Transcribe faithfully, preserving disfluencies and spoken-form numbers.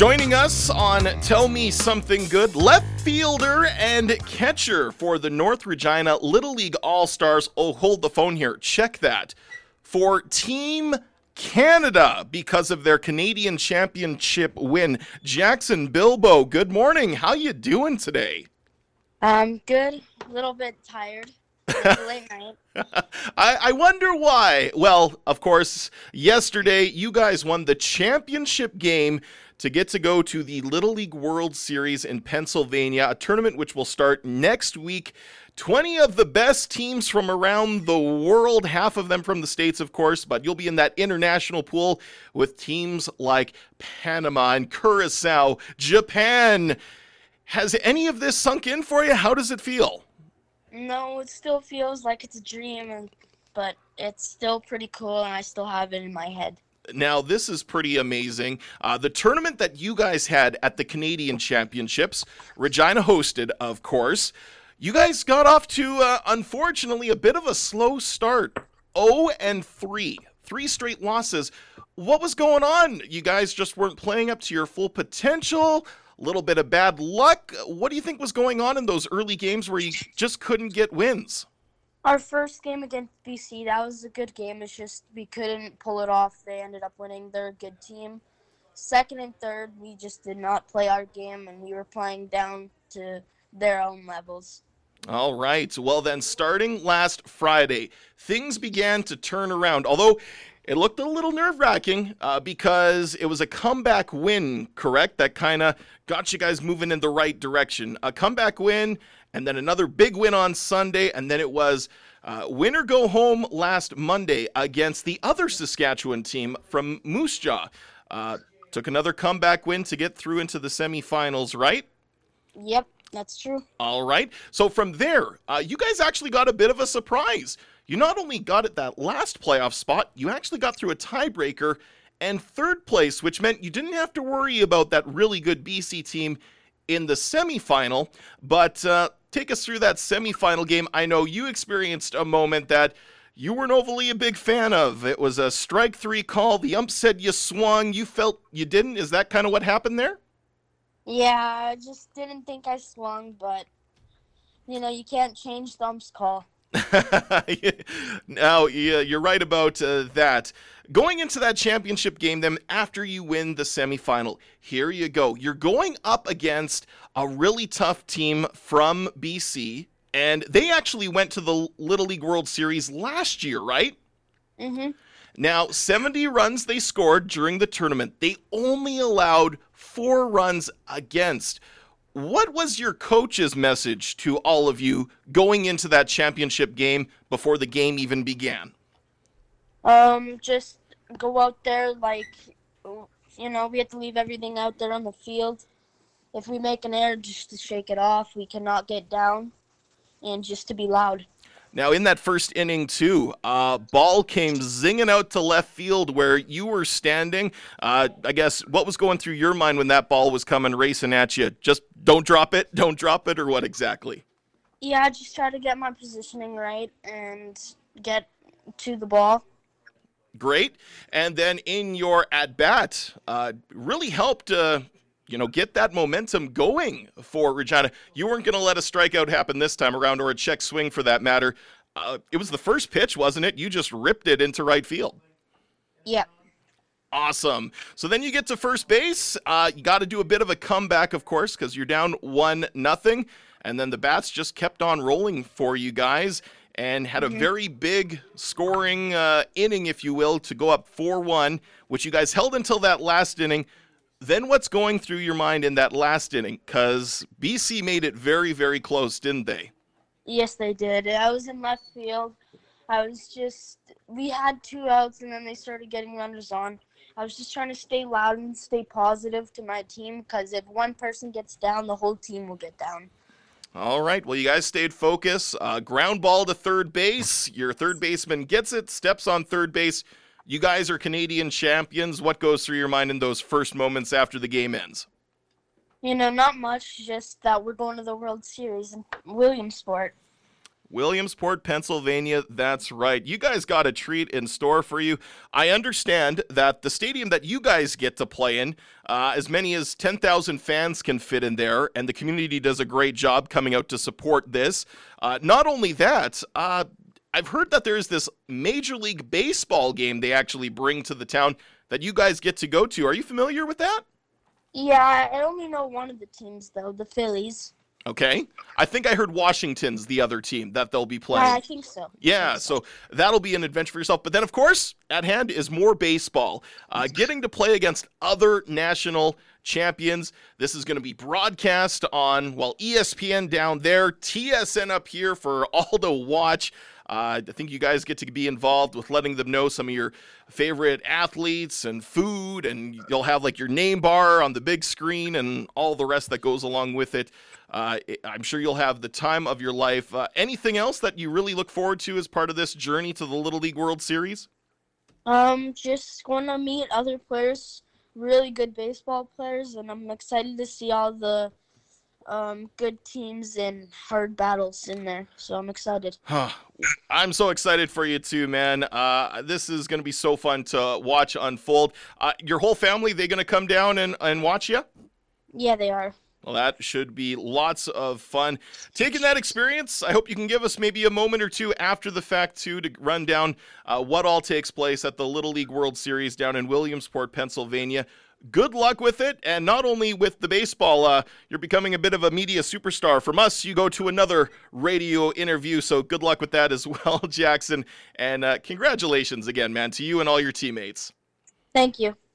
Joining us on Tell Me Something Good, left fielder and catcher for the North Regina Little League All-Stars. Oh, hold the phone here. Check that. For Team Canada, because of their Canadian Championship win. Jackson Bilbo, good morning. How you doing today? Um, good. A little bit tired. It's a late night. I, I wonder why. Well, of course, yesterday you guys won the championship game to get to go to the Little League World Series in Pennsylvania, a tournament which will start next week. twenty of the best teams from around the world, half of them from the States, of course, but you'll be in that international pool with teams like Panama and Curacao, Japan. Has any of this sunk in for you? How does it feel? No, it still feels like it's a dream, and, but it's still pretty cool, and I still have it in my head. Now, this is pretty amazing. Uh, the tournament that you guys had at the Canadian Championships, Regina hosted, of course. You guys got off to, uh, unfortunately, a bit of a slow start. oh and three. Three straight losses. What was going on? You guys just weren't playing up to your full potential? A little bit of bad luck? What do you think was going on in those early games where you just couldn't get wins? Our first game against B C, that was a good game. It's just we couldn't pull it off. They ended up winning. They're a good team. Second and third, we just did not play our game, and we were playing down to their own levels. All right. Well, then, starting last Friday, things began to turn around, although it looked a little nerve-wracking uh, because it was a comeback win, correct? That kind of got you guys moving in the right direction. A comeback win, and then another big win on Sunday, and then it was uh, win or go home last Monday against the other Saskatchewan team from Moose Jaw. Uh, took another comeback win to get through into the semifinals, right? Yep, that's true. All right. So from there, uh, you guys actually got a bit of a surprise. You not only got at that last playoff spot, you actually got through a tiebreaker and third place, which meant you didn't have to worry about that really good B C team in the semifinal. But uh, take us through that semifinal game. I know you experienced a moment that you weren't overly a big fan of. It was a strike three call. The ump said you swung. You felt you didn't. Is that kind of what happened there? Yeah, I just didn't think I swung, but, you know, you can't change the ump's call. Now, yeah, you're right about uh, that. Going into that championship game, then, after you win the semifinal, here you go. You're going up against a really tough team from B C, and they actually went to the Little League World Series last year, right? Mm-hmm. Now, seventy runs they scored during the tournament. They only allowed four runs against. What was your coach's message to all of you going into that championship game before the game even began? Um, just go out there like, you know, we have to leave everything out there on the field. If we make an error, just to shake it off. We cannot get down, and just to be loud. Now, in that first inning, too, uh, ball came zinging out to left field where you were standing. Uh, I guess, what was going through your mind when that ball was coming racing at you? Just don't drop it, don't drop it, or what exactly? Yeah, just try to get my positioning right and get to the ball. Great. And then in your at-bat, uh, really helped uh, you know, get that momentum going for Regina. You weren't going to let a strikeout happen this time around, or a check swing for that matter. Uh, it was the first pitch, wasn't it? You just ripped it into right field. Yeah. Awesome. So then you get to first base. Uh, you got to do a bit of a comeback, of course, because you're down one nothing. And then the bats just kept on rolling for you guys and had mm-hmm. a very big scoring uh, inning, if you will, to go up four one, which you guys held until that last inning. Then what's going through your mind in that last inning? Because B C made it very, very close, didn't they? Yes, they did. I was in left field. I was just – we had two outs, and then they started getting runners on. I was just trying to stay loud and stay positive to my team, because if one person gets down, the whole team will get down. All right. Well, you guys stayed focused. Uh, ground ball to third base. Your third baseman gets it, steps on third base. You guys are Canadian champions. What goes through your mind in those first moments after the game ends? You know, not much, just that we're going to the World Series in Williamsport. Williamsport, Pennsylvania. That's right. You guys got a treat in store for you. I understand that the stadium that you guys get to play in, uh, as many as ten thousand fans can fit in there, and the community does a great job coming out to support this. Uh, not only that, uh, I've heard that there's this Major League Baseball game they actually bring to the town that you guys get to go to. Are you familiar with that? Yeah, I only know one of the teams, though, the Phillies. Okay. I think I heard Washington's the other team that they'll be playing. Yeah, I think so. Yeah, I think so. so that'll be an adventure for yourself. But then, of course, at hand is more baseball. Uh, getting to play against other national champions. This is going to be broadcast on, well, E S P N down there, T S N up here for all to watch. Uh, I think you guys get to be involved with letting them know some of your favorite athletes and food, and you'll have like your name bar on the big screen and all the rest that goes along with it. Uh, I'm sure you'll have the time of your life. Uh, anything else that you really look forward to as part of this journey to the Little League World Series? Um, just going to meet other players, really good baseball players, and I'm excited to see all the um, good teams and hard battles in there. So I'm excited. I'm so excited for you too, man. Uh, this is going to be so fun to watch unfold. Uh, your whole family, they going to come down and, and watch you? Yeah, they are. Well, that should be lots of fun. Taking that experience, I hope you can give us maybe a moment or two after the fact, too, to run down uh, what all takes place at the Little League World Series down in Williamsport, Pennsylvania. Good luck with it, and not only with the baseball, uh, you're becoming a bit of a media superstar. From us, you go to another radio interview, so good luck with that as well, Jackson. And uh, congratulations again, man, to you and all your teammates. Thank you.